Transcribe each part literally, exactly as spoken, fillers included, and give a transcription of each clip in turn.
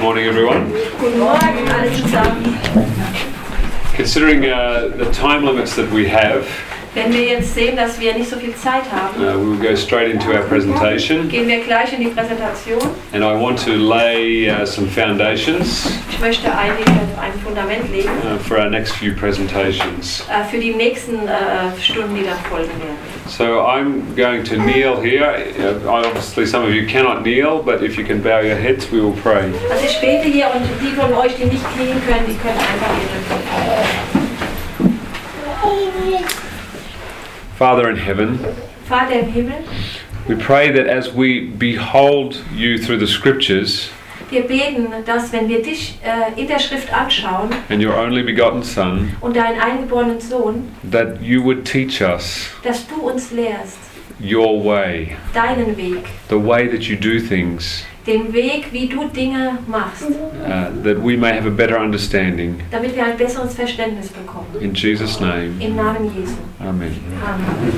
morning, everyone. Guten Morgen, alle zusammen. Considering uh, the time limits that we have, Wenn wir jetzt sehen, dass wir nicht so viel Zeit haben, uh, we will go straight into our presentation. gehen wir gleich in die Präsentation. And I want to lay uh, some foundations Ich möchte einige ein Fundament legen uh, for our next few presentations. äh, für die nächsten äh, Stunden, die dann folgen werden. So I'm going to kneel here. Uh, obviously, some of you cannot kneel, but if you can bow your heads, we will pray. Also ich bete hier und die von euch, die nicht knien können, die können einfach ihre Father in heaven, Vater im Himmel, we pray that as we behold you through the scriptures wir beten, dass wenn wir dich äh, in der Schrift anschauen and your only begotten Son, und deinen eingeborenen Sohn, that you would teach us dass du uns lehrst, your way, deinen Weg, the way that you do things, den Weg, wie du Dinge machst, uh, that we may have a better understanding. damit wir ein besseres Verständnis bekommen. In Jesus' name, Im Namen Jesu. Amen. Amen.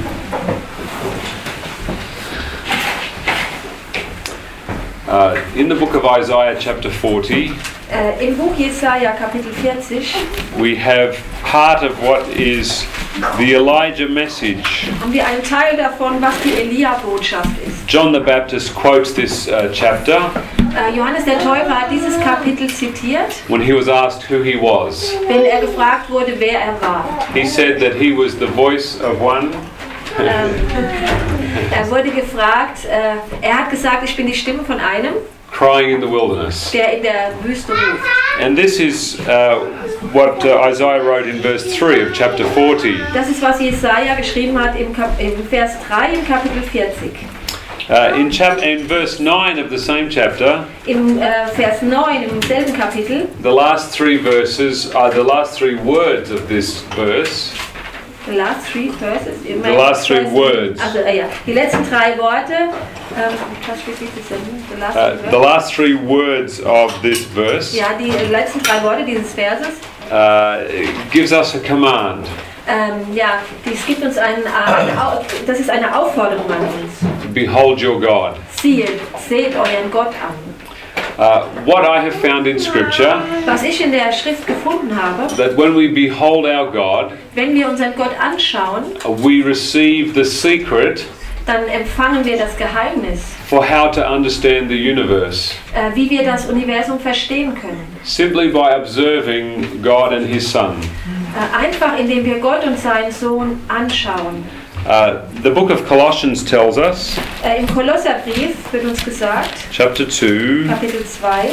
Uh, in the book of Isaiah chapter forty, Äh, Im Buch Jesaja Kapitel vierzig we have part of what is the Elijah message. haben wir einen Teil davon, was die Elia-Botschaft ist. John the Baptist quotes this uh, chapter Äh, Johannes der Täufer hat dieses Kapitel zitiert, when he was asked who he was. wenn er gefragt wurde, wer er war. He said that he was the voice of one Ähm, er wurde gefragt, äh, er hat gesagt, ich bin die Stimme von einem, crying in the wilderness. der in der Wüste ruft. And this is uh, what uh, Isaiah wrote in verse three of chapter forty. Das ist, was Jesaja geschrieben hat im, Kap im Vers drei im Kapitel vierzig. Uh, in, chap- in verse nine of the same chapter, Im äh, Vers neun im selben Kapitel, the last three verses are the last three words of this verse. the last three verses, you The last three Verse- words. Also, äh, ja, die letzten drei Worte. Ähm, was steht das denn? The last Uh, three the words. last three words of this verse Ja, die letzten drei Worte dieses Verses. uh, gives us a command. Ähm, ja, dies gibt uns einen, äh, eine, Au- das ist eine Aufforderung an uns. Behold your God. Sieht, seht euren Gott an. Uh, what I have found in Scripture, Was ich in der Schrift gefunden habe, that when we behold our God, wenn wir unseren Gott anschauen, uh, we receive the secret dann empfangen wir das Geheimnis, for how to understand the universe, äh, wie wir das Universum verstehen können. simply by observing God and His Son. Äh, einfach indem wir Gott und seinen Sohn anschauen. Uh, the book of Colossians tells us, Äh, Im Kolosserbrief wird uns gesagt, chapter two, Kapitel zwei,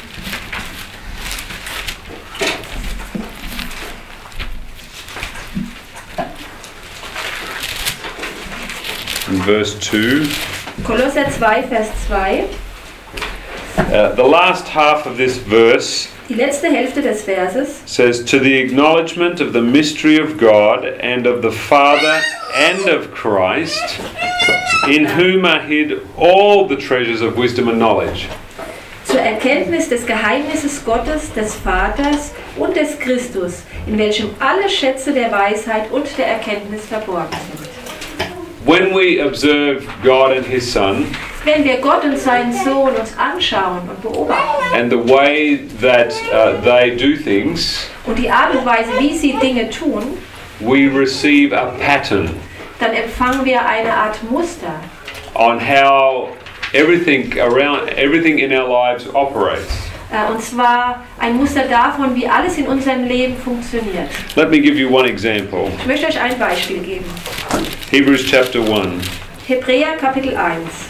in verse two, Kolosser zwei, Vers zwei, uh, the last half of this verse die letzte Hälfte des Verses, says, to the acknowledgement of the mystery of God and of the Father and of Christ, in whom are hid all the treasures of wisdom and knowledge. zur Erkenntnis des Geheimnisses Gottes, des Vaters und des Christus, in welchem alle Schätze der Weisheit und der Erkenntnis verborgen sind. When we observe God and His Son Wenn wir Gott und seinen Sohn uns anschauen und beobachten and the way that uh, they do things, und die Art und Weise, wie sie Dinge tun, we receive a pattern dann empfangen wir eine Art Muster, on how everything around everything in our lives operates. äh, und zwar ein Muster davon, wie alles in unserem Leben funktioniert. Let me give you one example. Ich möchte euch ein Beispiel geben. Hebrews chapter one. Hebräer Kapitel eins.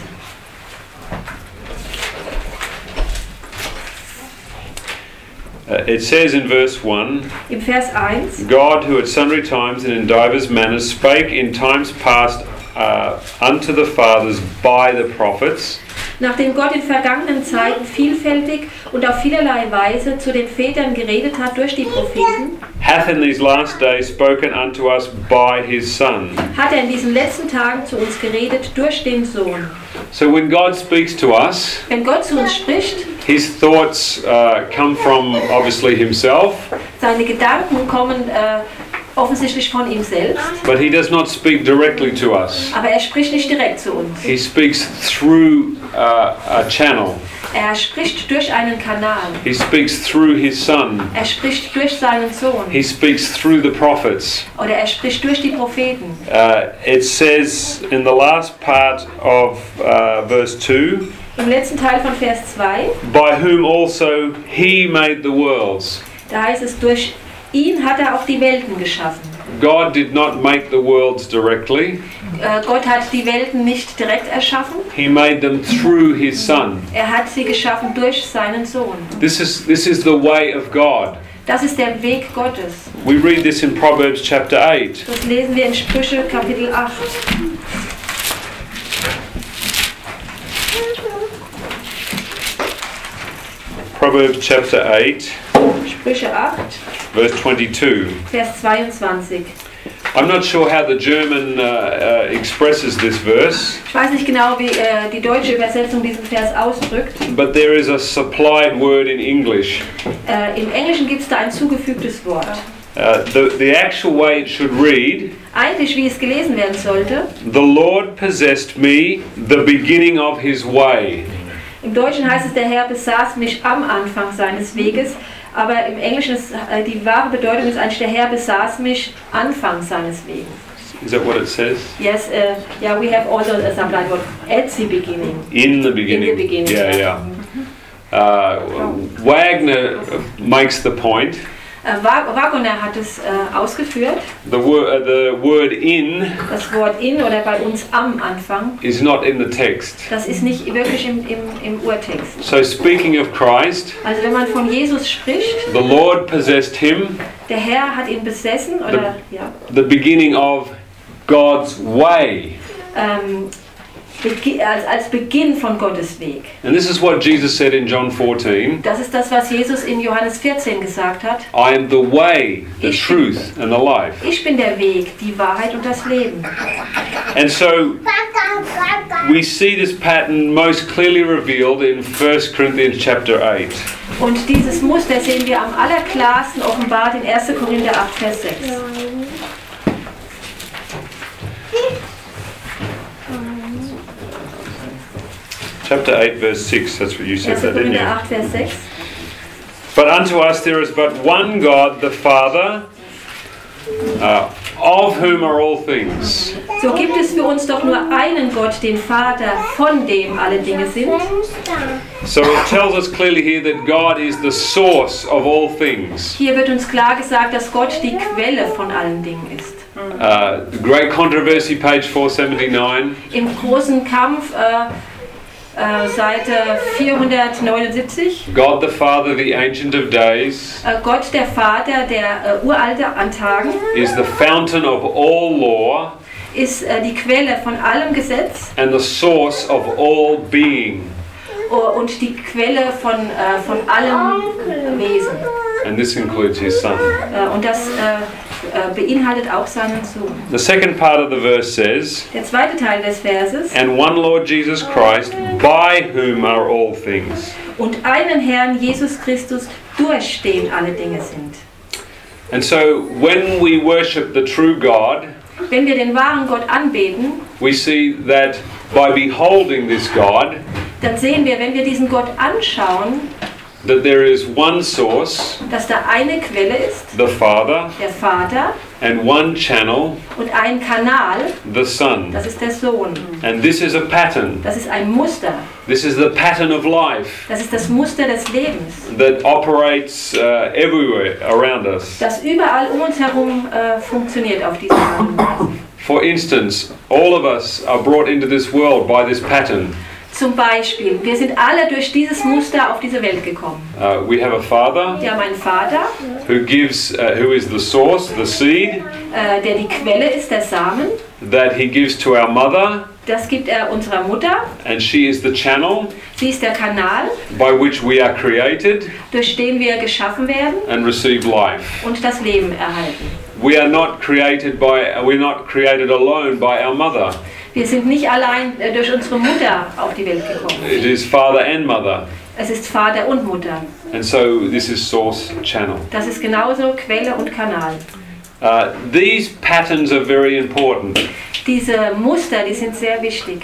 Uh, it says in verse one, Im Vers eins, God, who at sundry times and in divers manners spake in times past uh, unto the fathers by the prophets, nachdem Gott in vergangenen Zeiten vielfältig und auf vielerlei Weise zu den Vätern geredet hat durch die Propheten, hath in these last days spoken unto us by his Son. hat er in diesen letzten Tagen zu uns geredet durch den Sohn. So when God speaks to us, Wenn Gott zu uns spricht, his thoughts uh, come from obviously himself, seine Gedanken kommen äh, offensichtlich von ihm selbst, but he does not speak directly to us. aber er spricht nicht direkt zu uns. He speaks through uh, a channel. Er spricht durch einen Kanal. He speaks through his Son. Er spricht durch seinen Sohn. He speaks through the prophets. Oder er spricht durch die Propheten. Uh, it says in the last part of uh, verse two, Im letzten Teil von Vers zwei, by whom also he made the worlds. da heißt es, durch ihn hat er auch die Welten geschaffen. God did not make the worlds directly. Äh, Gott hat die Welten nicht direkt erschaffen. He made them through his Son. Er hat sie geschaffen durch seinen Sohn. This is this is the way of God. Das ist der Weg Gottes. We read this in Proverbs chapter eight. Das lesen wir in Sprüche Kapitel acht. Proverbs chapter eight, Sprüche acht, verse twenty-two. Vers zweiundzwanzig. I'm not sure how the German uh, uh, expresses this verse, Ich weiß nicht genau, wie äh, die deutsche Übersetzung diesen Vers ausdrückt. but there is a supplied word in English. Äh, Im Englischen gibt es da ein zugefügtes Wort. Uh, the, the actual way it should read, Eigentlich, wie es gelesen werden sollte, the Lord possessed me, the beginning of his way. im Deutschen heißt es, der Herr besaß mich am Anfang seines Weges, aber im Englischen ist äh, die wahre Bedeutung ist eigentlich, der Herr besaß mich Anfang seines Weges. Is that what it says? Yes, uh, yeah, we have also a supplied word, at the beginning. In the beginning. In the beginning, Yeah, yeah. yeah. Uh, Wagner makes the point. Äh, Wa- Wagner hat es äh, ausgeführt. The, wor- uh, the word in Das Wort in oder bei uns am Anfang, is not in the text. das ist nicht wirklich im, im, im Urtext. So speaking of Christ, Also wenn man von Jesus spricht, the Lord possessed him, der Herr hat ihn besessen oder ja, the beginning of God's way. ähm, begi- als, als Beginn von Gottes Weg. And this is what Jesus said in John fourteen. Das ist das, was Jesus in Johannes vierzehn gesagt hat. I am the way, the truth, and the life. Ich bin der Weg, die Wahrheit und das Leben. And so we see this pattern most clearly revealed in First Corinthians chapter eight. Und dieses Muster sehen wir am allerklarsten offenbart in erster Korinther acht, Vers sechs. Chapter eight, verse six, that's what you said erster there, didn't Korinther you? acht, Vers sechs. But unto us there is but one God, the Father, uh, of whom are all things. So gibt es für uns doch nur einen Gott, den Vater, von dem alle Dinge sind. So it tells us clearly here that God is the source of all things. Hier wird uns klar gesagt, dass Gott die Quelle von allen Dingen ist. Uh, Great Controversy, page four seventy-nine. Im großen Kampf, äh, äh, Seite vierhundertneunundsiebzig, God the Father, the Ancient of Days, äh, Gott der Vater, der äh, Uralte an Tagen, is the fountain of all law ist äh, die Quelle von allem Gesetz and the source of all being. oh, und die Quelle von, äh, von allem Wesen. And this includes his Son. Äh, und das äh, äh, beinhaltet auch seinen Sohn. The second part of the verse says, Der zweite Teil des Verses: and one Lord Jesus Christ, by whom are all things. Und einen Herrn Jesus Christus, durch den alle Dinge sind. And so when we worship the true God, Wenn wir den wahren Gott anbeten, we see that by beholding this God, dann sehen wir, wenn wir diesen Gott anschauen, that there is one source, dass da eine Quelle ist, the Father, der Vater, and one channel, und ein Kanal, the Son. das ist der Sohn. And this is a pattern. Das ist ein Muster. This is the pattern of life Das ist das Muster des Lebens, that operates uh, everywhere around us. das überall um uns herum äh, funktioniert auf diese Art und Weise. For instance, all of us are brought into this world by this pattern. Zum Beispiel, wir sind alle durch dieses Muster auf diese Welt gekommen. Uh, we have a Father Wir haben einen Vater, who gives, uh, who is the source, the seed, äh, der die Quelle ist, der Samen. that He gives to our mother, Das gibt er unserer Mutter. and she is the channel Sie ist der Kanal, by which we are created durch den wir geschaffen werden and receive life. und das Leben erhalten. We are not created by, we're not created alone by our mother. Wir sind nicht allein äh, durch unsere Mutter auf die Welt gekommen. It is father and mother. Es ist Vater und Mutter. And so this is source, channel. Das ist genauso Quelle und Kanal. Uh, these patterns are very important. Diese Muster, die sind sehr wichtig.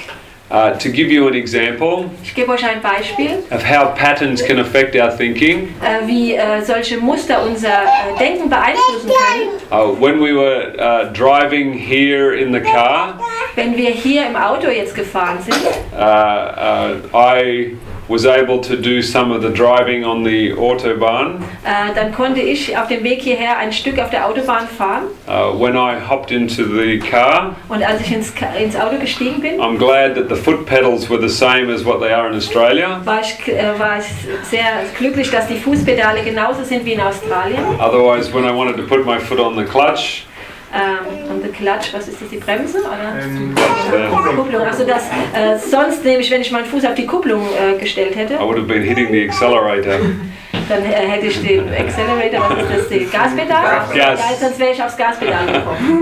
Uh, to give you an example Ich gebe euch ein Beispiel, of how patterns can affect our thinking. äh, wie äh, solche Muster unser äh, Denken beeinflussen können. Uh, when we were uh, driving here in the car, Wenn wir hier im Auto jetzt gefahren sind, uh, uh, I was able to do some of the driving on the Autobahn. äh, dann konnte ich auf dem Weg hierher ein Stück auf der Autobahn fahren. Uh, when I hopped into the car, Und als ich ins, Ka- ins Auto gestiegen bin, I'm glad that the foot pedals were the same as what they are in Australia. war ich, äh, war ich sehr glücklich, dass die Fußpedale genauso sind wie in Australien. Otherwise, when I wanted to put my foot on the clutch, Ähm, und der Klatsch, was ist das, die Bremse? Oder? Ähm, uh, Kupplung. Also das, äh, sonst nämlich, wenn ich meinen Fuß auf die Kupplung äh, gestellt hätte, I would have been hitting the accelerator. dann äh, hätte ich den Accelerator, was ist das, den Gaspedal? Gas. Ja, sonst wäre ich aufs Gaspedal gekommen.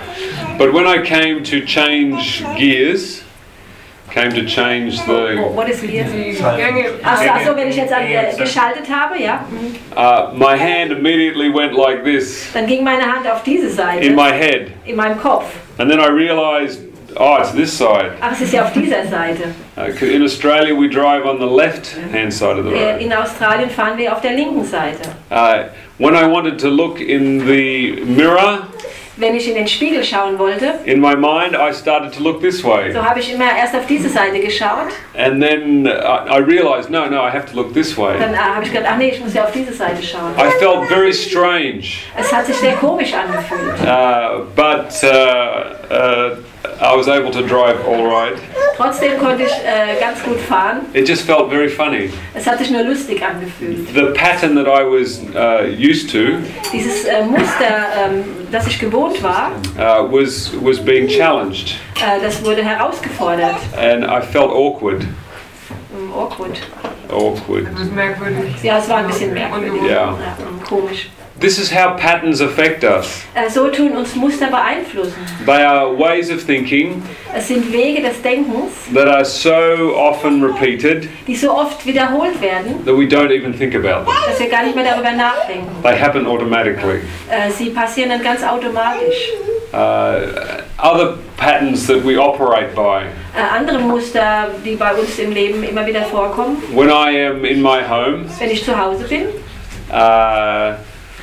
But when I came to change gears, came to change the, Oh, what is Gears? die Gänge. Achso, also, wenn ich jetzt an, äh, geschaltet habe, ja, mhm. uh, my hand immediately went like this dann ging meine Hand auf diese Seite, in my head. in meinem Kopf. And then I realized, oh, it's this side. Aber es ist ja auf dieser Seite. Uh, 'cause in Australia, we drive on the left-hand side of the Äh, road. in Australien fahren wir auf der linken Seite. Uh, when I wanted to look in the mirror, Wenn ich in den Spiegel schauen wollte, in my mind, I started to look this way. so habe ich immer erst auf diese Seite geschaut. And then uh, I realized, no, no, I have to look this way. Dann äh, habe ich gedacht, ach nee, ich muss ja auf diese Seite schauen. I felt very strange, Es hat sich sehr komisch angefühlt. uh, but uh, uh, I was able to drive all right. Trotzdem konnte ich äh, ganz gut fahren. It just felt very funny. Es hat sich nur lustig angefühlt. The pattern that I was uh, used to Dieses äh, Muster, ähm, das ich gewohnt war, uh, was was being challenged, äh, das wurde herausgefordert. and I felt awkward. Ähm, awkward. Awkward. Das ist merkwürdig. Ja, es war ein bisschen merkwürdig. Ja. Ja, ähm, komisch. This is how patterns affect us. Äh, so tun uns Muster beeinflussen. They are ways of thinking Es sind Wege des Denkens, that are so often repeated die so oft wiederholt werden, that we don't even think about them. dass wir gar nicht mehr darüber nachdenken. They happen automatically. Äh, sie passieren dann ganz automatisch. Uh, other patterns that we operate by. Äh, andere Muster, die bei uns im Leben immer wieder vorkommen, When I am in my home, wenn ich zu Hause bin, uh,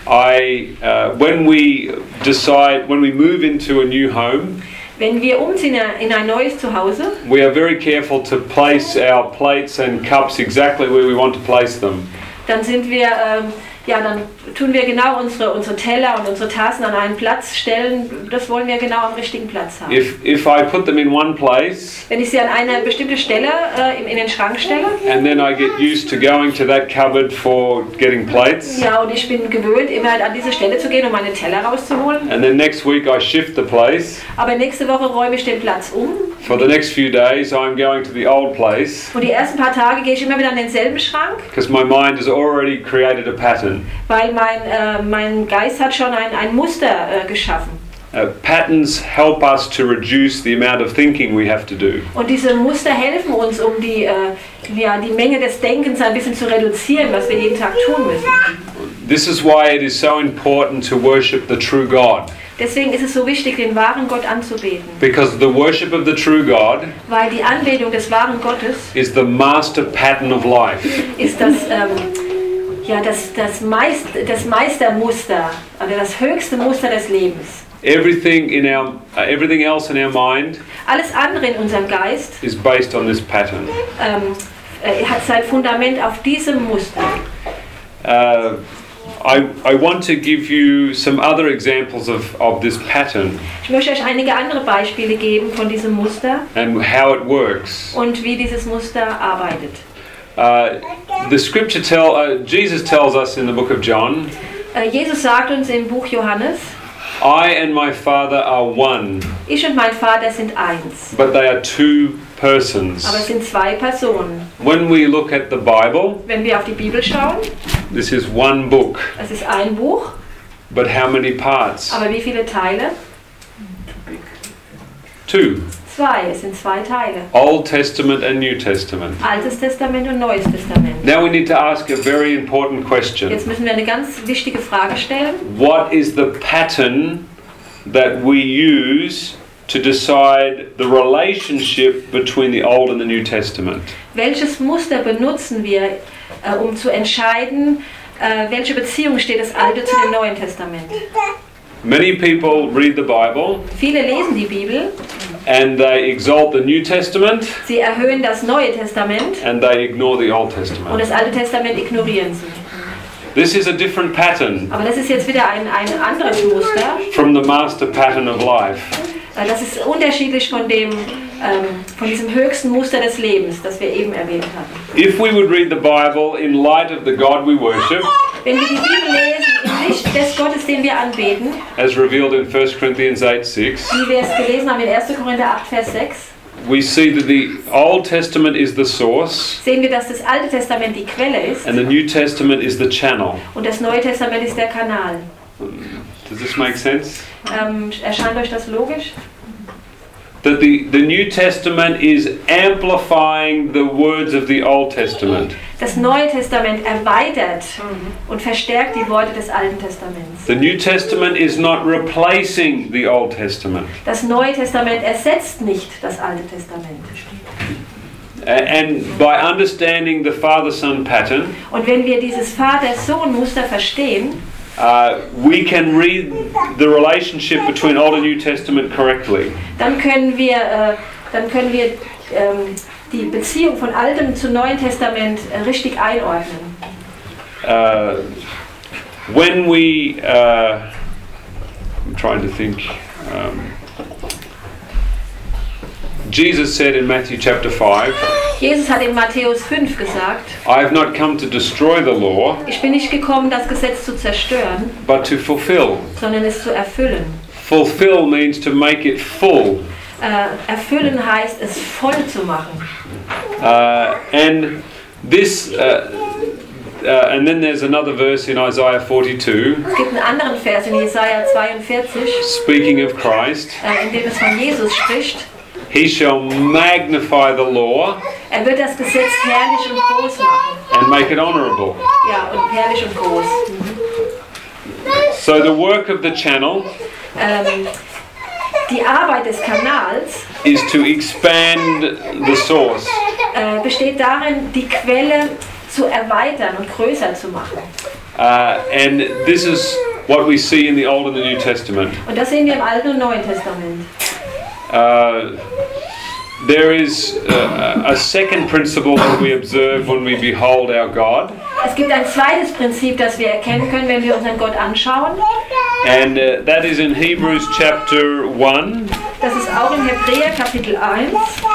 I uh, when we decide when we move into a new home, wenn wir umziehen in ein neues Zuhause, we are very careful to place our plates and cups exactly where we want to place them. dann sind wir, ähm, ja, dann tun wir genau unsere, unsere Teller und unsere Tassen an einen Platz stellen. Das wollen wir genau am richtigen Platz haben. If if I put them in one place Wenn ich sie an eine bestimmte Stelle äh, in, in den Schrank stelle, and then I get used to going to that cupboard for getting plates, ja, und ich bin gewöhnt, immer an diese Stelle zu gehen, um meine Teller rauszuholen. and then next week I shift the place. Aber nächste Woche räume ich den Platz um. For the next few days I'm going to the old place Und die ersten paar Tage gehe ich immer wieder an denselben Schrank, because my mind has already created a pattern. weil mein, äh, mein Geist hat schon ein, ein Muster äh, geschaffen. Uh, patterns help us to reduce the amount of thinking we have to do. Und diese Muster helfen uns, um die, äh, ja, die Menge des Denkens ein bisschen zu reduzieren, was wir jeden Tag tun müssen. This is why it is so important to worship the true God. Deswegen ist es so wichtig, den wahren Gott anzubeten. Because the worship of the true God Weil die Anbetung des wahren Gottes is the master pattern of life. ist das, ähm, ja, das, das, Meist, das Meistermuster, oder das höchste Muster des Lebens. Everything in our, uh, everything else in our mind Alles andere in unserem Geist is based on this pattern. ähm, äh, hat sein Fundament auf diesem Muster. Uh, I, I want to give you some other examples of, of this pattern Ich möchte euch einige andere Beispiele geben von diesem Muster and how it works. und wie dieses Muster arbeitet. Uh, the scripture tell uh, Jesus tells us in the book of John, Äh, Jesus sagt uns im Buch Johannes, I and my Father are one, ich und mein Vater sind eins, but they are two persons. aber es sind zwei Personen. When we look at the Bible, Wenn wir auf die Bibel schauen, this is one book, es ist ein Buch, but how many parts? aber wie viele Teile? Two. Zwei, es sind zwei Teile. Old Testament and New Testament. Altes Testament und Neues Testament. Now we need to ask a very important question. Jetzt müssen wir eine ganz wichtige Frage stellen. What is the pattern that we use to decide the relationship between the Old and the New Testament. Welches Muster benutzen wir, äh, um zu entscheiden, äh, welche Beziehung steht das Alte zu dem Neuen Testament? Many people read the Bible Viele lesen die Bibel, and they exalt the New Testament sie erhöhen das Neue Testament and they ignore the Old und Testament. das Alte Testament ignorieren sie. This is a different pattern Aber das ist jetzt wieder ein, ein anderes Muster. from the master pattern of life. Äh, Das ist unterschiedlich von, dem, ähm, von diesem höchsten Muster des Lebens, das wir eben erwähnt hatten. If we would read the Bible in light of the God we worship, Wenn wir die Bibel lesen im Licht des Gottes, den wir anbeten, as revealed in First Corinthians eight six, wie wir es gelesen haben in erster Korinther acht, Vers sechs, we see that the Old Testament is the source sehen wir, dass das Alte Testament die Quelle ist and the New Testament is the channel. und das Neue Testament ist der Kanal. Does this make sense? Ähm, erscheint euch das logisch? That the, the New Testament is amplifying the words of the Old Testament. Das Neue Testament erweitert und verstärkt die Worte des Alten Testaments. The New Testament is not replacing the Old Testament. Das Neue Testament ersetzt nicht das Alte Testament. A- And by understanding the Father-Son pattern, Und wenn wir dieses Vater-Sohn-Muster verstehen, uh, we can read the relationship between Old and New Testament correctly. dann können wir, äh, dann können wir ähm, die Beziehung von Altem zu Neuen Testament äh, richtig einordnen. Uh, when we, uh, I'm trying to think, um, Jesus said in Matthew chapter five, Jesus hat in Matthäus fünf gesagt, I have not come to destroy the law, ich bin nicht gekommen, das Gesetz zu zerstören, but to fulfill. sondern es zu erfüllen. Fulfill means to make it full. Äh, erfüllen heißt, es voll zu machen. Uh, and this, uh, uh, and then there's another verse in Isaiah forty-two, Es gibt einen anderen Vers in Jesaja zweiundvierzig, speaking of Christ. äh, in dem es von Jesus spricht. He shall magnify the law Er wird das Gesetz herrlich und groß machen. and make it honorable. Ja, und herrlich und groß. So the work of the channel Ähm, die Arbeit des Kanals is to expand the source. äh, besteht darin, die Quelle zu erweitern und größer zu machen. Uh, and this is what we see in the Old and the New Testament. Und das sehen wir im Alten und Neuen Testament. Uh, there is uh, a second principle that we observe when we behold our God, Es gibt ein zweites Prinzip, das wir erkennen können, wenn wir unseren Gott anschauen. and uh, that is in Hebrews chapter one. Das ist auch in Hebräer Kapitel eins.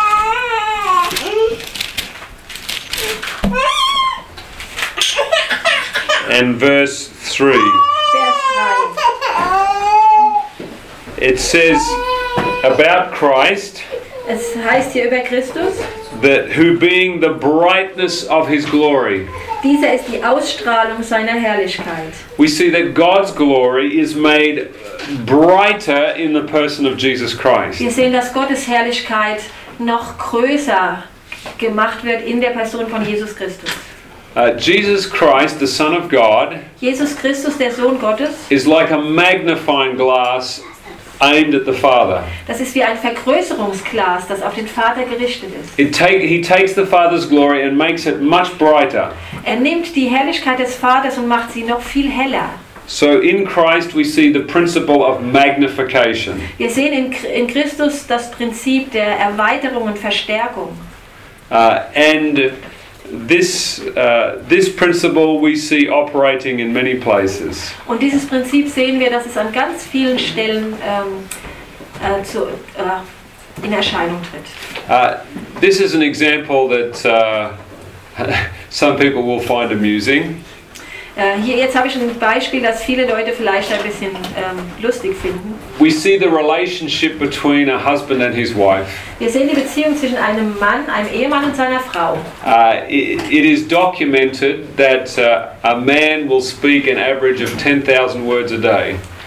And verse three. Vers drei. It says about Christ Es heißt hier über Christus, that who being the brightness of his glory. dieser ist die Ausstrahlung seiner Herrlichkeit. We see that God's glory is made brighter in the person of Jesus Christ. Wir sehen, dass Gottes Herrlichkeit noch größer gemacht wird in der Person von Jesus Christus. Uh, Jesus Christ, the Son of God, Jesus Christus, der Sohn Gottes, is like a magnifying glass aimed at the Father. das ist wie ein Vergrößerungsglas, das auf den Vater gerichtet ist. It take, he takes the Father's glory and makes it much brighter. Er nimmt die Herrlichkeit des Vaters und macht sie noch viel heller. So in Christ we see the principle of magnification. Wir sehen in, in Christus das Prinzip der Erweiterung und Verstärkung. Uh, and this, uh, this principle we see operating in many places. Und dieses Prinzip sehen wir, dass es an ganz vielen Stellen ähm, äh, zu, äh, in Erscheinung tritt. Uh, this is an example that uh, some people will find amusing. Äh, hier jetzt habe ich ein Beispiel, das viele Leute vielleicht ein bisschen ähm, lustig finden. We see the relationship between a husband and his wife. Wir sehen die Beziehung zwischen einem Mann, einem Ehemann und seiner Frau. Uh, it, it is documented that uh, a man will speak an average of ten thousand words a day.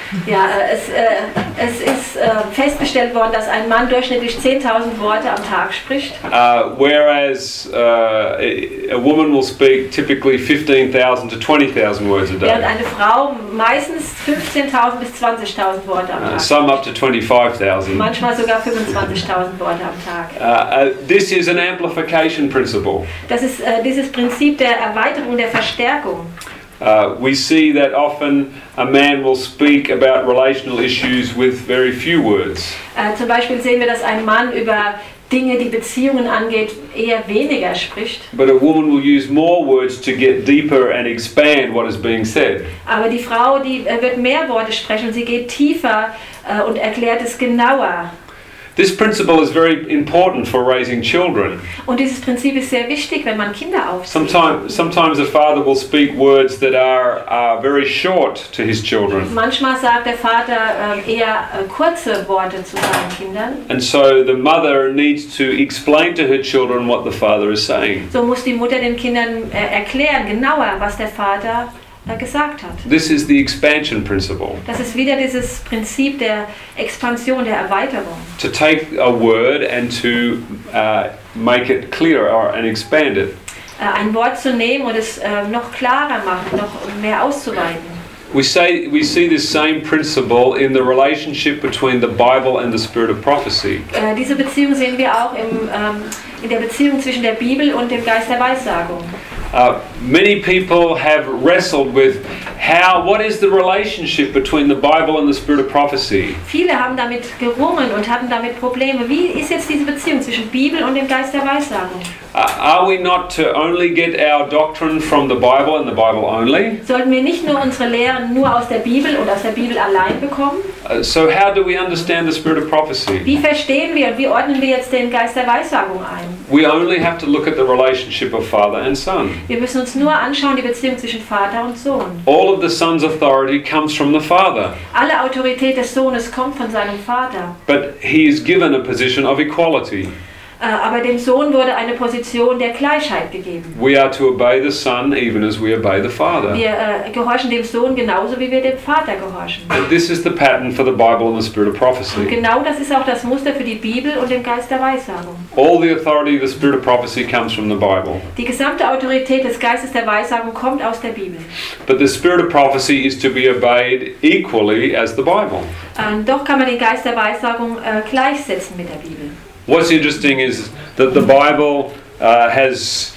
Ja, äh, es, äh, es ist äh, festgestellt worden, dass ein Mann durchschnittlich zehntausend Worte am Tag spricht, uh, whereas uh, a, a woman will speak typically fifteen thousand to twenty thousand words a während day. eine Frau meistens fünfzehntausend bis zwanzigtausend Worte am Uh, Tag some up spricht. to twenty-five thousand. Manchmal sogar fünfundzwanzigtausend Worte am Tag. Uh, uh, this is an amplification principle. Das ist äh, dieses Prinzip der Erweiterung, der Verstärkung. Uh, we see that often a man will speak about relational issues with very few words. Äh, zum Beispiel sehen wir, dass ein Mann über Dinge, die Beziehungen angeht, eher weniger spricht. But a woman will use more words to get deeper and expand what is being said. Aber die Frau, die äh, wird mehr Worte sprechen und sie geht tiefer äh, und erklärt es genauer. This principle is very important for raising children. Und dieses Prinzip ist sehr wichtig, wenn man Kinder aufzieht. Sometimes, sometimes a father will speak words that are uh, very short to his children. Manchmal sagt der Vater äh, eher äh, kurze Worte zu seinen Kindern. And so the mother needs to explain to her children what the father is saying. So muss die Mutter den Kindern äh, erklären, genauer, was der Vater äh, gesagt hat. This is the expansion principle. Das ist wieder dieses Prinzip der Expansion, der Erweiterung. To take a word and to uh, make it clearer or, and expand it. Äh, ein Wort zu nehmen und es äh, noch klarer machen, noch mehr auszuweiten. We say we see this same principle in the relationship between the Bible and the spirit of prophecy. Äh, diese Beziehung sehen wir auch im, ähm, in der Beziehung zwischen der Bibel und dem Geist der Weissagung. Uh, many people have wrestled with how, what is the relationship between the Bible and the spirit of prophecy? Viele haben damit gerungen und hatten damit Probleme. Wie ist jetzt diese Beziehung zwischen Bibel und dem Geist der Weissagung? Uh, are we not to only get our doctrine from the Bible and the Bible only? Sollten wir nicht nur unsere Lehren nur aus der Bibel und aus der Bibel allein bekommen? Uh, so how do we understand the spirit of prophecy? Wie verstehen wir und wie ordnen wir jetzt den Geist der Weissagung ein? We only have to look at the relationship of father and son. Wir müssen uns nur anschauen, die Beziehung zwischen Vater und Sohn. All of the son's authority comes from the father, Alle Autorität des Sohnes kommt von seinem Vater. but he is given a position of equality. Äh, Aber dem Sohn wurde eine Position der Gleichheit gegeben. We are to obey the son even as we obey the father. Wir äh, gehorchen dem Sohn genauso, wie wir dem Vater gehorchen. And this is the pattern for the Bible and the spirit of Und prophecy. genau das ist auch das Muster für die Bibel und den Geist der Weissagung. All the authority of the spirit of prophecy comes from the Bible. Die gesamte Autorität des Geistes der Weissagung kommt aus der Bibel. But the spirit of prophecy is to be obeyed equally as the Bible. Ähm, doch kann man den Geist der Weissagung äh, gleichsetzen mit der Bibel. What's interesting is that the Bible uh, has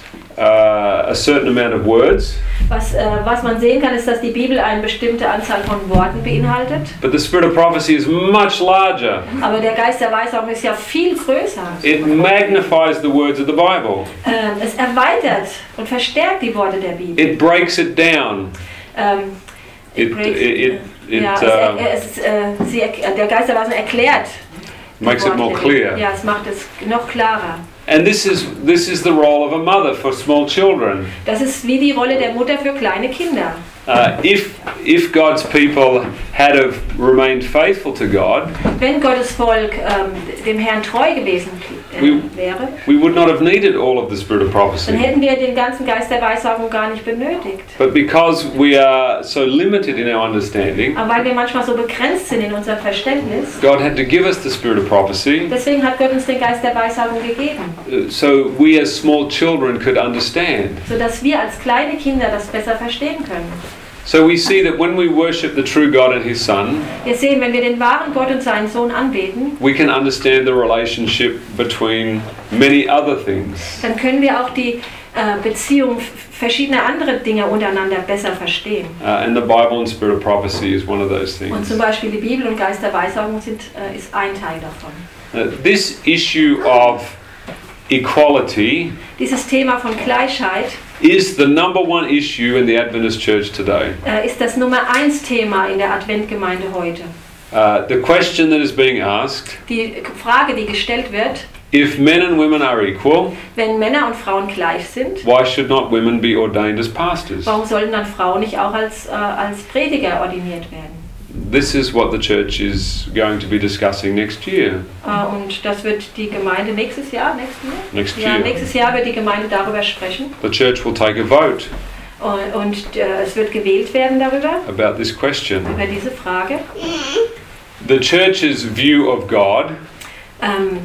uh, a certain amount of words, Was, äh, was man sehen kann, ist, dass die Bibel eine bestimmte Anzahl von Worten beinhaltet. but the spirit of prophecy is much larger. Aber der Geist der Weissagung ist ja viel größer. It magnifies the words of the Bible. Ähm, es erweitert und verstärkt die Worte der Bibel. It breaks it down. Ähm, It, breaks- it, it, it ja, uh, es, es, äh, sie, erk- der Geist der Weissagung erklärt. die makes it Worte more der Bibel. clear. Ja, es macht es noch klarer. And this is this is the role of a mother for small children. Das ist wie die Rolle der Mutter für kleine Kinder. Uh, if if God's people had have remained faithful to God, Wenn Gottes Volk ähm, dem Herrn treu gewesen äh, We- wäre, we would not have needed all of the spirit of dann prophecy. hätten wir den ganzen Geist der Weissagung gar nicht benötigt. But because we are so limited in our understanding, Aber weil wir manchmal so begrenzt sind in unserem Verständnis, God had to give us the spirit of prophecy deswegen hat Gott uns den Geist der Weissagung gegeben, uh, so we as small children could understand. sodass wir als kleine Kinder das besser verstehen können. So we see that when we worship the true God and His Son, Wir sehen, wenn wir den wahren Gott und seinen Sohn anbeten, we can understand the relationship between many other things. dann können wir auch die äh, Beziehung f- verschiedener andere Dinge untereinander besser verstehen. Uh, and the Bible and spirit of prophecy is one of those Und things. zum Beispiel die Bibel und Geist der Weissagung sind, äh, ist ein Teil davon. Uh, this issue of equality Dieses Thema von Gleichheit is the number one issue in the Adventist Church today. äh, ist das Nummer eins Thema in der Adventgemeinde heute. Uh, the question that is being asked, Die Frage, die gestellt wird, if men and women are equal, wenn Männer und Frauen gleich sind, why should not women be ordained as pastors? warum sollten dann Frauen nicht auch als, äh, als Prediger ordiniert werden? This is what the church is going to be discussing next year. Äh, und das wird die Gemeinde nächstes Jahr, nächstes Jahr? Next Ja, year. nächstes Jahr wird die Gemeinde darüber sprechen. The church will take a vote. Und, und äh, es wird gewählt werden darüber, about this question. über diese Frage. The church's view of God Ähm,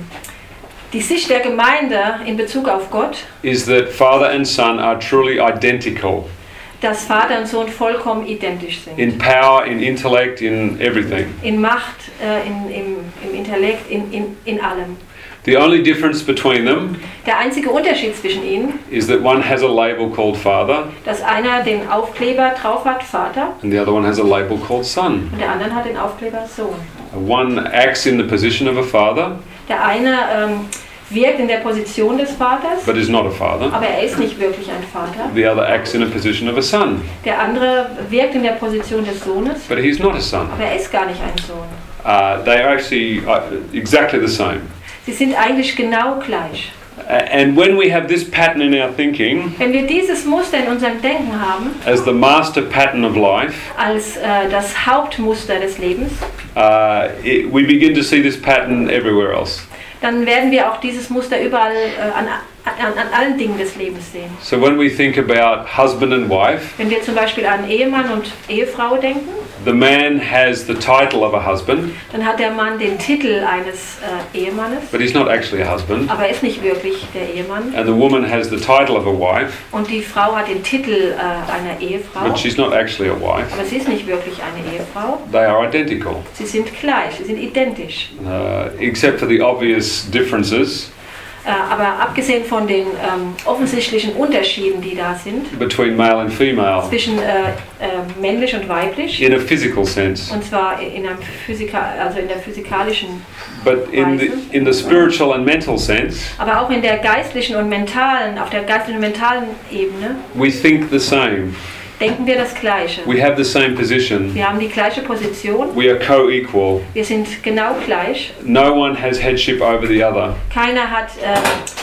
die Sicht der Gemeinde in Bezug auf Gott, is that Father and Son are truly identical dass Vater und Sohn vollkommen identisch sind. in power, in intellect, in everything. In Macht, äh, in, im, im Intellekt, in, in, in allem. The only difference between them Der einzige Unterschied zwischen ihnen, is that one has a label called Father dass einer den Aufkleber drauf hat, Vater, and the other one has a label called Son. und der andere hat den Aufkleber Sohn. One acts in the position of a father Der eine ähm, wirkt in der Position des Vaters, but is not a father. aber er ist nicht wirklich ein Vater. The other acts in a position of a son, Der andere wirkt in der Position des Sohnes, but he's not a son. aber er ist gar nicht ein Sohn. Uh, they are actually uh, exactly the same. Sie sind eigentlich genau gleich. A- And when we have this pattern in our thinking Wenn wir dieses Muster in unserem Denken haben, as the master pattern of life, als äh, das Hauptmuster des Lebens, uh, it, we begin to see this pattern everywhere else. dann werden wir auch dieses Muster überall äh, an, an, an allen Dingen des Lebens sehen. So when we think about husband and wife, Wenn wir zum Beispiel an Ehemann und Ehefrau denken, the man has the title of a husband, dann hat der Mann den Titel eines äh, Ehemannes, but he's not actually a husband. aber er ist nicht wirklich der Ehemann. And the woman has the title of a wife, Und die Frau hat den Titel äh, einer Ehefrau, but she's not actually a wife. aber sie ist nicht wirklich eine Ehefrau. They are identical, Sie sind gleich, sie sind identisch. uh, except for the obvious differences Äh, aber abgesehen von den ähm, offensichtlichen Unterschieden, die da sind, between male and female zwischen äh, äh, männlich und weiblich, in a physical sense. und zwar in, einem Physika also in der physikalischen, But in the, in the spiritual and mental sense, aber auch in der geistlichen und mentalen, auf der geistlichen und mentalen Ebene, we think the same. denken wir das Gleiche. We have the same position. Wir haben die gleiche Position, We are co-equal. wir sind genau gleich. No one has headship over the other. Keiner hat ähm,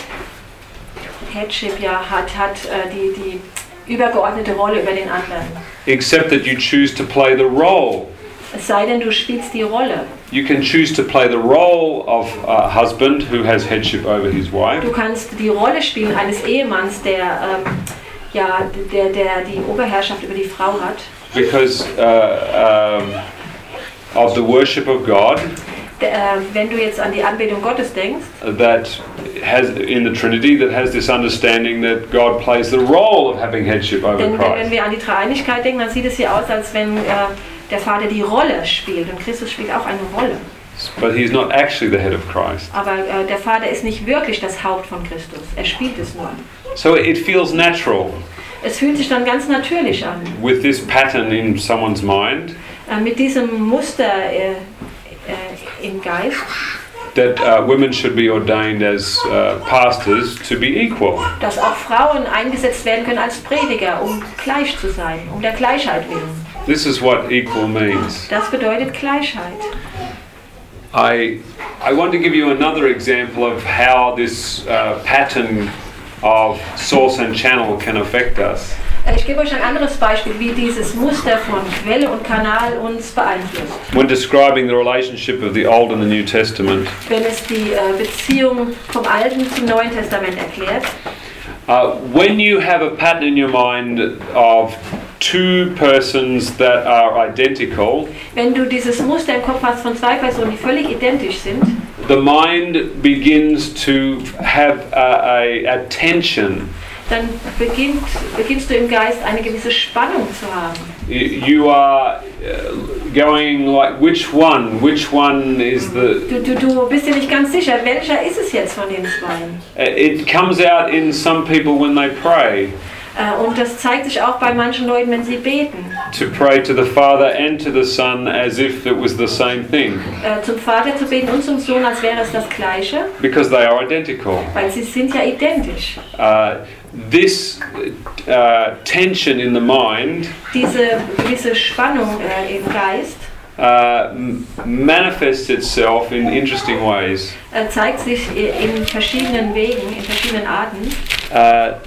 Headship, ja, hat, hat äh, die, die übergeordnete Rolle über den anderen. Except that you choose to play the role. Es sei denn, du spielst die Rolle. You can choose to play the role of a husband who has headship over his wife. Du kannst die Rolle spielen eines Ehemanns, der, ähm, ja, der, der die Oberherrschaft über die Frau hat. Because uh, um, of the worship of God Der, äh, wenn du jetzt an die Anbetung Gottes denkst, that has in the Trinity that has this understanding that God plays the role of having headship over denn wenn, wenn Christ. wir an die Dreieinigkeit denken, dann sieht es hier aus, als wenn äh, der Vater die Rolle spielt und Christus spielt auch eine Rolle. But he's not actually the head of Christ. Aber äh, der Vater ist nicht wirklich das Haupt von Christus, er spielt es nur. So it feels natural Es fühlt sich dann ganz natürlich an. with this pattern in someone's mind Äh, mit diesem Muster äh, äh, im Geist, that uh, women should be ordained as uh, pastors to be equal. dass auch Frauen eingesetzt werden können als Prediger, um gleich zu sein, um der Gleichheit willen. This is what equal means. Das bedeutet Gleichheit. I, I want to give you another example of how this uh, pattern of source and channel can affect us. Äh, Ich gebe euch ein anderes Beispiel, wie dieses Muster von Quelle und Kanal uns beeinflusst. When describing the relationship of the Old and the New Testament, Wenn es die äh, Beziehung vom Alten zum Neuen Testament erklärt, uh, when you have a pattern in your mind of two persons that are identical, wenn du dieses Muster im Kopf hast von zwei Personen, die völlig identisch sind, the mind begins to have a, a, a tension. dann beginnt, beginnst du im Geist eine gewisse Spannung zu haben. You are uh, going like, which one? Which one is the... Du, du, du bist dir nicht ganz sicher, welcher ist es jetzt von den zwei? It comes out in some people when they pray. Äh, Und das zeigt sich auch bei manchen Leuten, wenn sie beten. To pray to the Father and to the Son as if it was the same thing. Äh, Zum Vater zu beten und zum Sohn, als wäre es das Gleiche, Because they are identical. weil sie sind ja identisch. Uh, this uh, tension in the mind Diese gewisse Spannung äh, im Geist uh, m- manifests itself in interesting ways. äh, zeigt sich in verschiedenen Wegen, in verschiedenen Arten. Uh,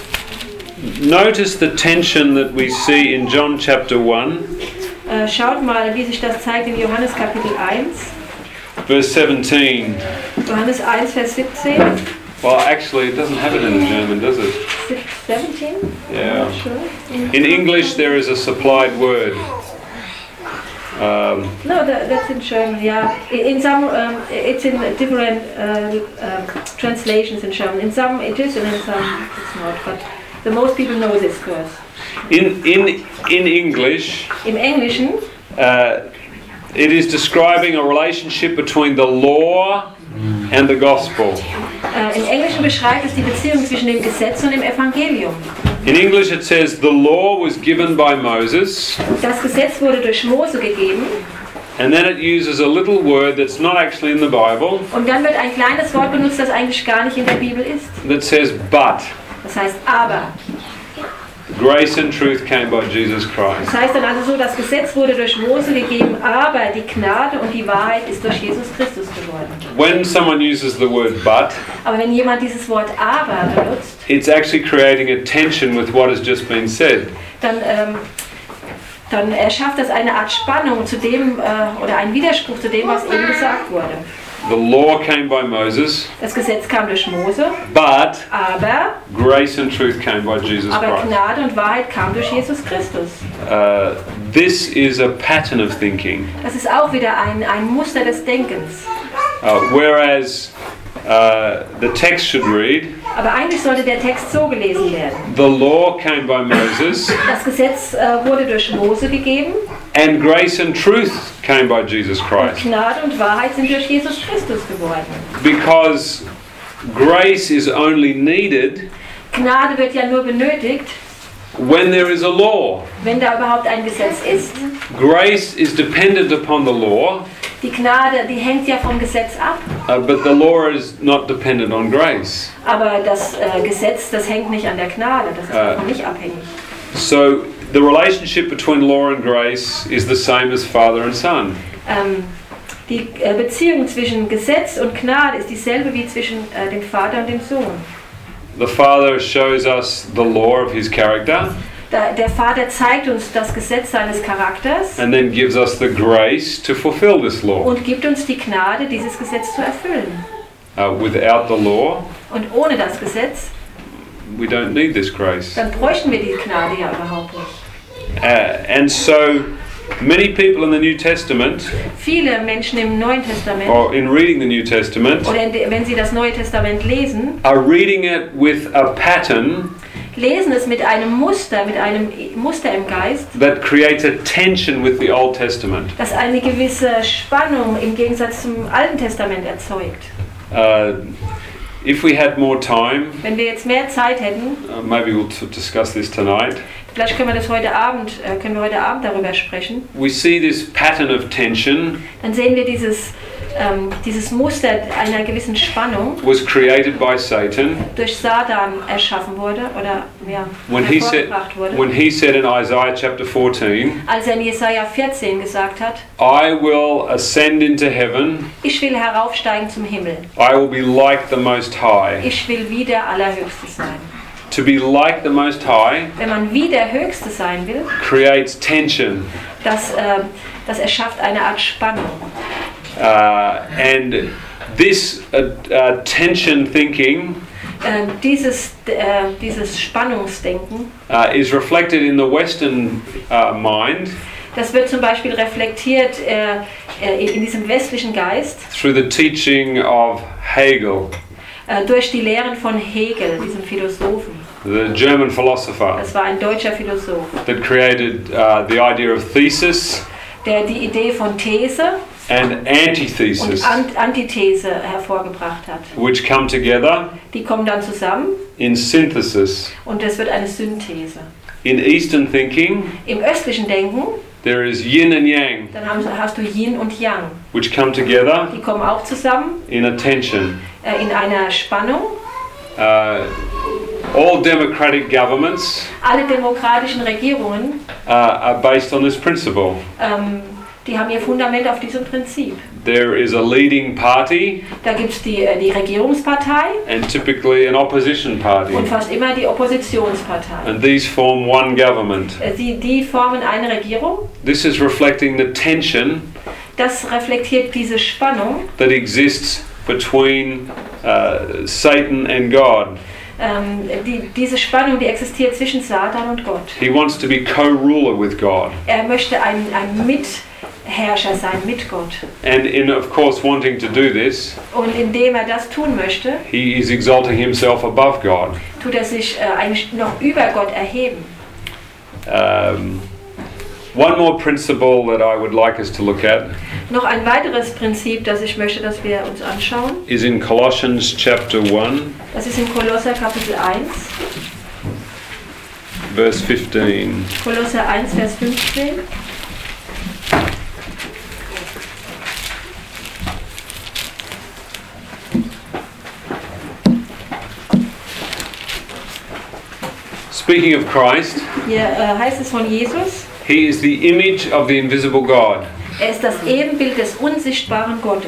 notice the tension that we see in John chapter one, Äh, Schaut mal, wie sich das zeigt in Johannes Kapitel eins. verse seventeen. Johannes eins, Vers siebzehn. Well, actually, it doesn't have it in German, does it? seventeen? Yeah. I'm not sure. In English, there is a supplied word. Um, No, that, that's in German. Yeah, in, in some um, it's in different uh, um, translations in German. In some it is, and in some it's not. But the most people know this verse. in in in English, Im Englischen uh, it is describing a relationship between the law and the gospel. äh, im Englischen beschreibt es die Beziehung zwischen dem Gesetz und dem Evangelium. In English, it says the law was given by Moses, Das Gesetz wurde durch Mose gegeben, and then it uses a little word that's not actually in the Bible und dann wird ein kleines Wort benutzt, das eigentlich gar nicht in der Bibel ist. that says but. Das heißt aber. Grace and truth came by Jesus Christ. Das heißt dann also so, das Gesetz wurde durch Mose gegeben, aber die Gnade und die Wahrheit ist durch Jesus Christus geworden. When someone uses the word but, Aber wenn jemand dieses Wort aber benutzt, it's actually creating a tension with what has just been said. dann, ähm, dann erschafft das eine Art Spannung zu dem äh, oder einen Widerspruch zu dem, was eben gesagt wurde. The law came by Moses, Das Gesetz kam durch Mose, but aber, grace and truth came by Jesus aber Christ. Gnade und Wahrheit kam durch Jesus Christus. Uh, this is a pattern of thinking, Das ist auch wieder ein, ein Muster des Denkens. uh, whereas uh, the text should read, Aber eigentlich sollte der Text so gelesen werden. the law came by Moses, Das Gesetz äh, wurde durch Mose gegeben, and grace and truth came by Jesus und Christ. Gnade und Wahrheit sind durch Jesus Christus geworden. Because grace is only needed Gnade wird ja nur benötigt, when there is a law. wenn da überhaupt ein Gesetz ist. Grace is dependent upon the law, Die Gnade, die hängt ja vom Gesetz ab, uh, but the law is not dependent on grace. aber das äh, Gesetz, das hängt nicht an der Gnade, das ist Äh. davon nicht abhängig. So the relationship between law and grace is the same as father and son. Ähm, die äh, Beziehung zwischen Gesetz und Gnade ist dieselbe wie zwischen äh, dem Vater und dem Sohn. The father shows us the law of his character Da, der Vater zeigt uns das Gesetz seines Charakters and then gives us the grace to fulfill this law. und gibt uns die Gnade, dieses Gesetz zu erfüllen. Uh, without the law, Und ohne das Gesetz, we don't need this grace. dann bräuchten wir die Gnade ja überhaupt nicht. Uh, and so many people in the New Testament, Viele Menschen im Neuen Testament, or in reading the New Testament, oder in de, wenn sie das Neue Testament lesen, are reading it with a pattern lesen es mit einem Muster, mit einem Muster im Geist, that creates a tension with the Old Testament. das eine gewisse Spannung im Gegensatz zum Alten Testament erzeugt. Uh, if we had more time, Wenn wir jetzt mehr Zeit hätten, uh, maybe we'll t- discuss this tonight. vielleicht können wir das heute Abend, äh, können wir heute Abend darüber sprechen, We see this pattern of tension dann sehen wir dieses, ähm, dieses Muster einer gewissen Spannung was created by Satan durch Satan erschaffen wurde oder ja, when he said hervorgebracht wurde. when he said in Isaiah chapter fourteen, Als er in Jesaja vierzehn gesagt hat, I will ascend into heaven, ich will heraufsteigen zum Himmel, I will be like the Most High. ich will wie der Allerhöchste sein. To be like the Most High Wenn man wie der Höchste sein will, creates tension, das, äh, das erschafft eine Art Spannung. uh, and this uh, uh, tension thinking Äh, dieses, äh, dieses Spannungsdenken, uh, is reflected in the Western uh, mind das wird zum Beispiel reflektiert äh, äh, in diesem westlichen Geist through the teaching of Hegel, äh, durch die Lehren von Hegel, diesem Philosophen. the German philosopher Das war ein deutscher Philosoph, that created uh, the idea of thesis der die Idee von These and und antithesis, Ant- Antithese hervorgebracht hat. which come together Die kommen dann zusammen in synthesis. und das wird eine Synthese. In Eastern thinking, Im östlichen Denken, there is yin and yang, dann haben- hast du Yin und Yang. which come together Die kommen auch zusammen in a tension. äh, in einer Spannung. Uh, all democratic governments Alle demokratischen Regierungen, uh, are based on this principle. ähm, die haben ihr Fundament auf diesem Prinzip. There is a leading party Da gibt es die, äh, die Regierungspartei and typically an opposition party, und fast immer die Oppositionspartei. and these form one government. Äh, Sie, die formen eine Regierung. This is reflecting the tension Das reflektiert diese Spannung, that exists between uh, Satan and God. ähm, die, diese Spannung, die existiert zwischen Satan und Gott. He wants to be co-ruler with God. Er möchte ein, ein Mitherrscher sein mit Gott. And in, of course, wanting to do this, Und indem er das tun möchte, he is exalting himself above God. tut er sich äh, eigentlich noch über Gott erheben. Um, one more principle that I would like us to look at Noch ein weiteres Prinzip, das ich möchte, dass wir uns anschauen, is in Colossians chapter one, das ist in Kolosser Kapitel eins. verse fifteen. Kolosser eins, Vers fünfzehn. Speaking of Christ, Hier äh, heißt es von Jesus, he is the image of the invisible God. er ist das Ebenbild des unsichtbaren Gottes.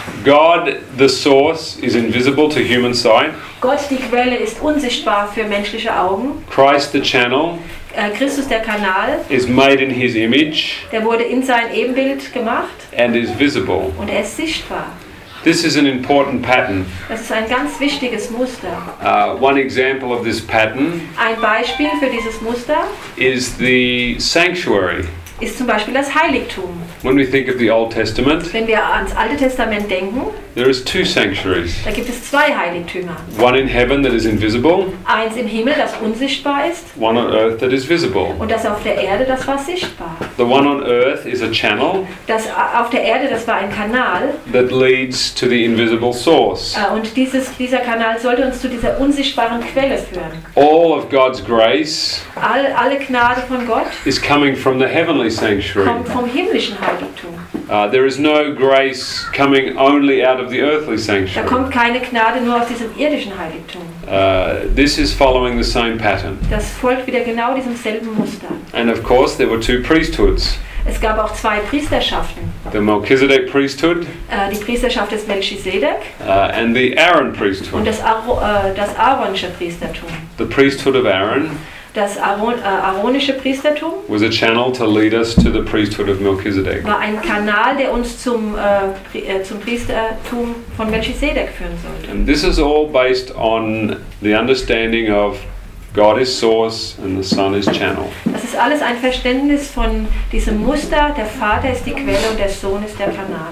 God, the source, is invisible to human sight. Gott, die Quelle, ist unsichtbar für menschliche Augen. Christ, the channel, Äh, Christus, der Kanal, is made in his image der wurde in sein Ebenbild gemacht and is visible. und er ist sichtbar. This is an important pattern. Das ist ein ganz wichtiges Muster. Uh, one example of this pattern Ein Beispiel für dieses Muster is the sanctuary. ist zum Beispiel das Heiligtum. When we think of the Old Testament, Wenn wir ans Alte Testament denken, there is two sanctuaries. da gibt es zwei Heiligtümer. One in heaven that is invisible, Eins im Himmel, das unsichtbar ist, one on earth that is visible. und das auf der Erde, das war sichtbar. The one on earth is a channel Das auf der Erde, das war ein Kanal, that leads to the invisible source. äh, und dieses, dieser Kanal sollte uns zu dieser unsichtbaren Quelle führen. All of God's grace All, alle Gnade von Gott is coming from the heavenly sanctuary. kommt vom himmlischen Heiligtum. Uh, there is no grace coming only out of the earthly Da sanctuary. kommt keine Gnade nur aus diesem irdischen Heiligtum. Uh, this is following the same pattern. Das folgt wieder genau diesem selben Muster. And of course, there were two priesthoods. Es gab auch zwei Priesterschaften. The Melchizedek priesthood Äh, die Priesterschaft des Melchisedek uh, and the Aaron und priesthood. das, Aro, äh, das aaronische Priestertum. The priesthood of Aaron Das Aaron, äh, aaronische Priestertum was a channel to lead us to the priesthood of Melchizedek. war ein Kanal, der uns zum, äh, Pri- äh, zum Priestertum von Melchisedek führen sollte. And this is all based on the understanding of God is source and the Son is channel. Das ist alles ein Verständnis von diesem Muster. Der Vater ist die Quelle und der Sohn ist der Kanal.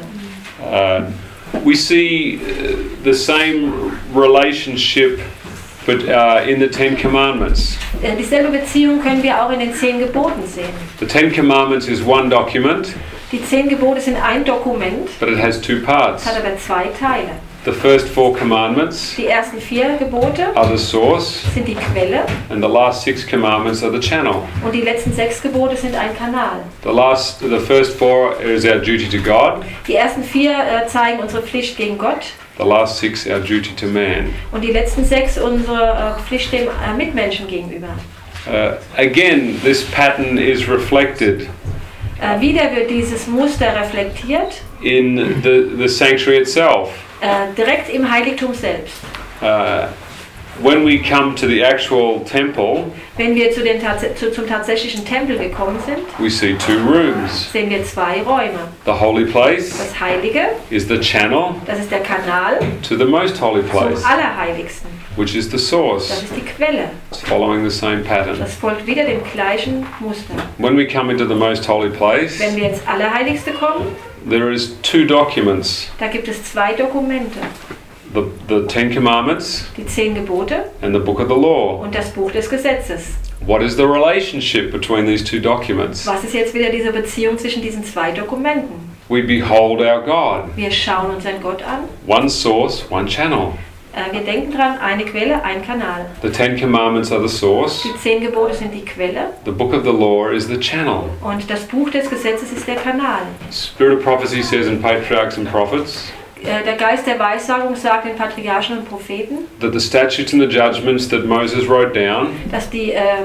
Uh, we see uh, the same relationship but, uh, in the Ten Commandments. Äh, Dieselbe Beziehung können wir auch in den zehn Geboten sehen. The Ten Commandments is one document, Die zehn Gebote sind ein Dokument, but it has two parts. es hat aber zwei Teile. The first four commandments Die ersten vier Gebote are the source, sind die Quelle and the last six commandments are the channel. und die letzten sechs Gebote sind ein Kanal. The last, the first four is our duty to God. Die ersten vier äh, zeigen unsere Pflicht gegen Gott The last six our duty to man. und die letzten sechs unsere äh, Pflicht dem äh, Mitmenschen gegenüber. Uh, again, this pattern is reflected Äh, wieder wird dieses Muster reflektiert, in the, the sanctuary itself. äh, direkt im Heiligtum selbst. Uh, when we come to the actual temple, Wenn wir zu den tats zu, zum tatsächlichen Tempel gekommen sind, we see two rooms. sehen wir zwei Räume. The holy place Das Heilige, is the channel das ist der Kanal to the most holy zum place, Allerheiligsten. which is the Das source. ist die Quelle. It's following the same pattern. Das folgt wieder dem gleichen Muster. When we come into the most holy place, Wenn wir ins Allerheiligste kommen, there is two documents. da gibt es zwei Dokumente. The, the Ten Commandments Die zehn Gebote and the Book of the Law. und das Buch des Gesetzes. What is the relationship between these two documents? Was ist jetzt wieder diese Beziehung zwischen diesen zwei Dokumenten? We behold our God. Wir schauen unseren Gott an. One source, one channel. Äh, wir denken dran, eine Quelle, ein Kanal. The Ten Commandments are the source. Die zehn Gebote sind die Quelle The Book of the Law is the channel. und das Buch des Gesetzes ist der Kanal. Spirit of prophecy says in Patriarchs and Prophets Äh, der Geist der Weissagung sagt den Patriarchen und Propheten, that the statutes and the judgments that Moses wrote down dass die, äh,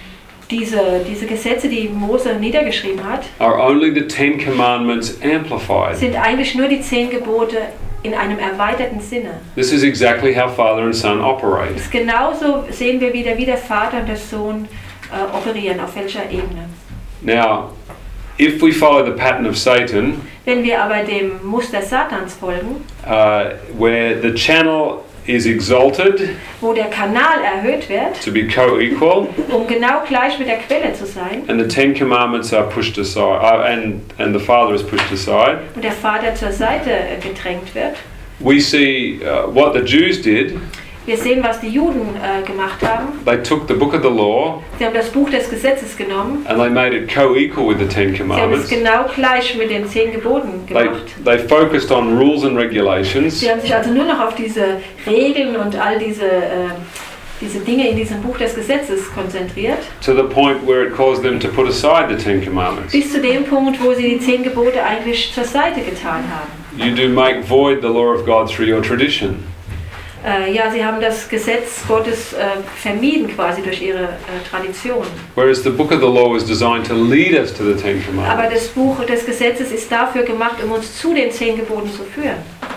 diese, diese Gesetze, die Mose niedergeschrieben hat, are only the Ten Commandments amplified. sind eigentlich nur die zehn Gebote in einem erweiterten Sinne. This is exactly how Father and Son operate. Das genauso sehen wir wieder, wie der Vater und der Sohn äh, operieren, auf welcher Ebene. Now, if we follow the pattern of Satan, Wenn wir aber dem Muster Satans folgen, uh, where the channel is exalted wo der Kanal erhöht wird, to be co-equal, um genau gleich mit der Quelle zu sein, and the Ten Commandments are pushed aside, uh, and, and the Father is pushed aside. und der Vater zur Seite äh, gedrängt wird. We see uh, what the Jews did. Wir sehen, was die Juden äh, gemacht haben. They took the book of the law Sie haben das Buch des Gesetzes genommen. and they made it co-equal with the Ten Sie haben es Commandments. genau gleich mit den zehn Geboten They, gemacht. they focused on rules and regulations Sie haben sich also nur noch auf diese Regeln und all diese, äh, diese Dinge in diesem Buch des Gesetzes konzentriert. to the point where it caused them to put aside the Ten Commandments. Bis zu dem Punkt, wo sie die zehn Gebote eigentlich zur Seite getan haben. You do make void the law of God through your tradition. Äh, ja, sie haben das Gesetz Gottes äh, vermieden quasi durch ihre äh, Tradition. Whereas the book of the law was designed to lead us to the Ten Aber Commandments. das Buch des Gesetzes ist dafür gemacht, um uns zu den zehn Geboten zu führen.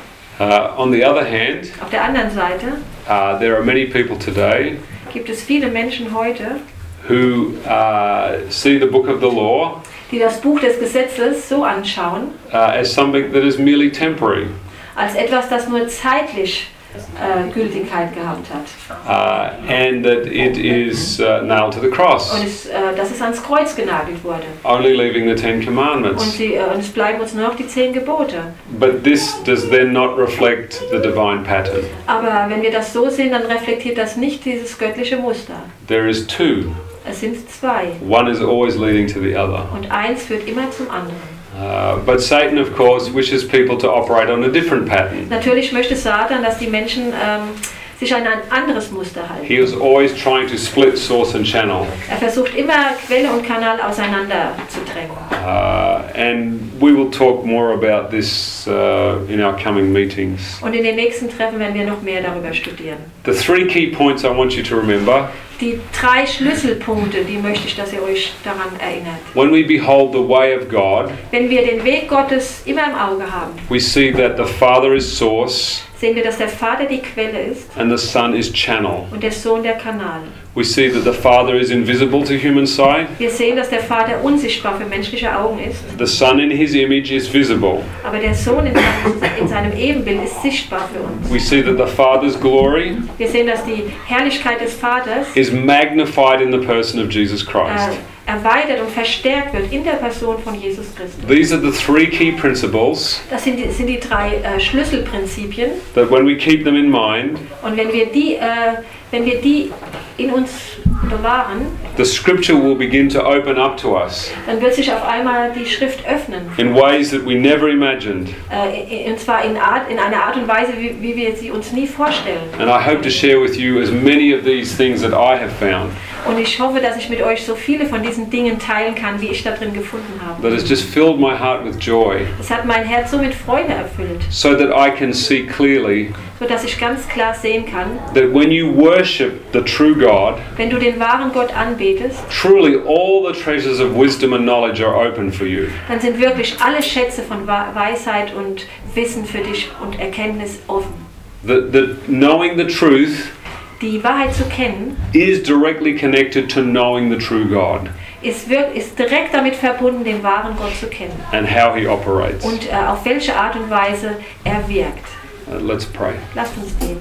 Uh, on the other hand, Auf der anderen Seite uh, there are many people today gibt es viele Menschen heute, who uh, see the book of the law die das Buch des Gesetzes so anschauen, uh, as something that is merely temporary. als etwas, das nur zeitlich äh, Gültigkeit gehabt hat. Uh, and that it is uh, nailed to the cross, Und es, äh, dass es ans Kreuz genagelt wurde. only leaving the Ten Und, Commandments. sie, äh, und es bleiben uns nur noch die zehn Gebote. But this does then not reflect the divine pattern. Aber wenn wir das so sehen, dann reflektiert das nicht dieses göttliche Muster. There is two. Es sind zwei. One is always leading to the other. Und eins führt immer zum anderen. Uh, but Satan, of course, wishes people to operate on a different pattern. Natürlich möchte Satan, dass die Menschen ähm, sich an ein anderes Muster halten. He is always trying to split source and channel. Er versucht immer, Quelle und Kanal auseinander zu drängen. Uh, and we will talk more about this uh, in our coming meetings. Und in den nächsten Treffen werden wir noch mehr darüber studieren. The three key points I want you to remember: Die drei Schlüsselpunkte, die möchte ich, dass ihr euch daran erinnert. when we behold the way of God, Wenn wir den Weg Gottes immer im Auge haben, we see that the Father is source sehen wir, dass der Vater die Quelle ist and the Son is channel. und der Sohn der Kanal. We see that the Father is invisible to human sight, Wir sehen, dass der Vater unsichtbar für menschliche Augen ist, the Son in his image is visible. aber der Sohn in seinem, in seinem Ebenbild ist sichtbar für uns. We see that the Father's glory Wir sehen, dass die Herrlichkeit des Vaters is magnified in the person of Jesus Christ. äh, erweitert und verstärkt wird in der Person von Jesus Christus. These are the three key principles Das sind die, sind die drei äh, Schlüsselprinzipien. that when we keep them in mind, Und wenn wir die, äh, wenn wir die in uns bewahren, the scripture will begin to open up to us dann wird sich auf einmal die Schrift öffnen. in ways that we never imagined. Äh, und zwar in, Art, in einer Art und Weise, wie, wie wir sie uns nie vorstellen. And I hope to share with you as many of these things that I have found Und ich hoffe, dass ich mit euch so viele von diesen Dingen teilen kann, wie ich da drin gefunden habe. that has just filled my heart with joy, Es hat mein Herz so mit Freude erfüllt, so that I can see clearly sodass ich ganz klar sehen kann, that when you worship the true God, wenn du den wahren Gott anbetest, truly all the treasures of wisdom and knowledge are open for you. dann sind wirklich alle Schätze von Weisheit und Wissen für dich und Erkenntnis offen. That, that knowing the truth Die Wahrheit zu kennen, is directly connected to knowing the true God ist, wirk- ist direkt damit verbunden, den wahren Gott zu kennen and how he operates. und äh, auf welche Art und Weise er wirkt. Uh, let's pray. Lasst uns beten.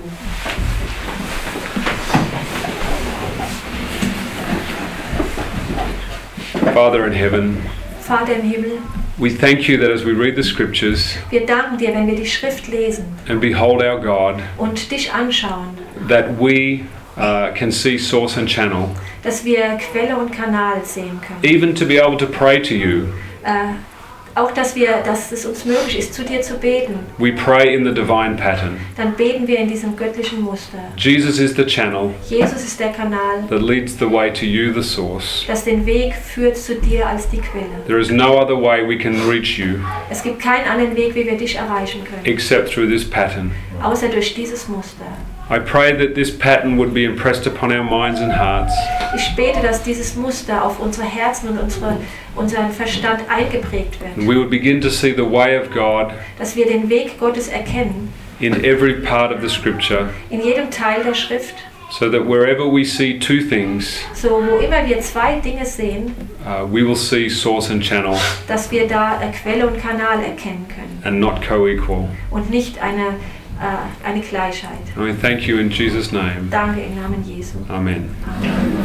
Father in heaven, Vater im Himmel, we thank you that as we read the scriptures wir danken dir, wenn wir die Schrift lesen and behold our God, und dich anschauen, that we uh, can see source and channel, dass wir Quelle und Kanal sehen können. even to be able to pray to you. Äh, auch, dass, wir, dass es uns möglich ist, zu dir zu beten. We pray in the divine pattern. Dann beten wir in diesem göttlichen Muster. Jesus is the channel Jesus ist der Kanal, that leads the way to you, the source. das den Weg führt zu dir als die Quelle. There is no other way we can reach you Es gibt keinen anderen Weg, wie wir dich erreichen können, except through this pattern. außer durch dieses Muster. I pray that this pattern would be impressed upon our minds and hearts, Ich bete, dass dieses Muster auf unsere Herzen und unsere, unseren Verstand eingeprägt and wird. we would begin to see the way of God Dass wir den Weg Gottes erkennen, in every part of the scripture, in jedem Teil der Schrift. so that wherever we see two things, So, wo immer wir zwei Dinge sehen, uh, we will see source and channel dass wir da äh, Quelle und Kanal erkennen können. and not co-equal. Und nicht eine, äh, eine Gleichheit. And we thank you in Jesus' name. Danke im Namen Jesu. Amen. Amen.